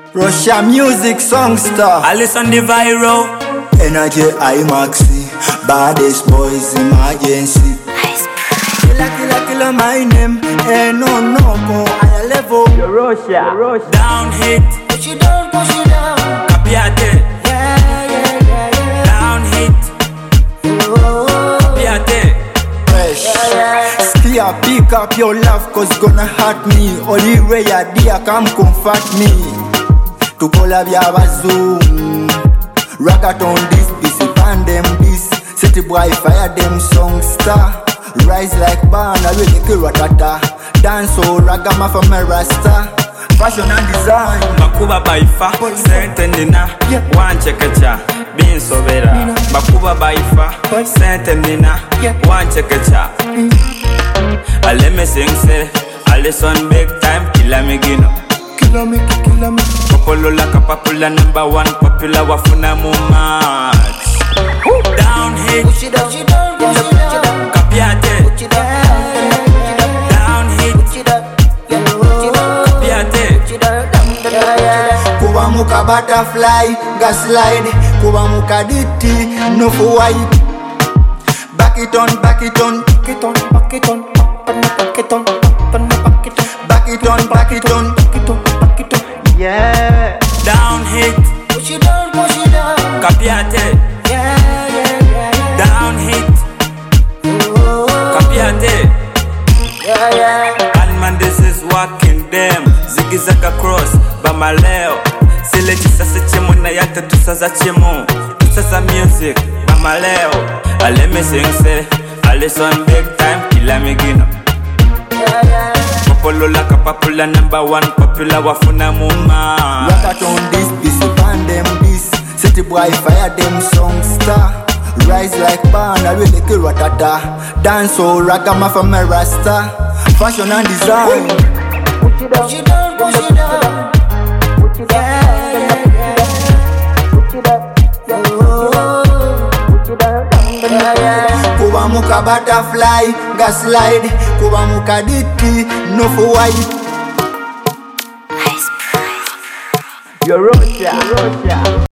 Russia music songster. I listen the viral. Energy I Maxi. Baddest boys emergency. Killer my name. No go higher level. Russia. Down hit. Push it down. Capiate. Down hit. Capiate. Fresh. Steer, pick up your love, cause gonna hurt me. Only way ya dear come comfort me. To collab ya bazoom. Ragaton this, busy pan them this. City boy fire them songster. Rise like banner, really kill ratata. Dance so ragama from a rasta. Fashion and design. Makuba baifa. Sentendina. One chekecha. Bin sobera. Makuba baifa. Sentendina. One chekecha. Ale me sing say. Ale son big time. Killa me gino. Kill me. Popolo la kapapula #1 popular wafuna mu match. Down hit. Push it down. Capiate. Down hit. Capiate. Kuba muka butterfly, ga slide. Kuba muka diti, no for white. Back it on. Back it on. Yeah. Down hit. Push it down. Capiate. Down hit. Capiate. And man, this is walking them. Ziggy zaka cross, Bamaleo. Seleji sasa chemo na yata tusaza chemo. Tusaza music, Bamaleo. Ale me sing say, ale son big time, kila me gino. Popolo la kapapula #1 popular wafuna mu match. Ragaton this, busy pan them this. City boy fire them songster. Rise like banner, really kill ratata. Dance so ragama from a rasta. Fashion and design. Push it down. Kuba muka butterfly, ga slide. Kuba muka diti, no for white. Russia.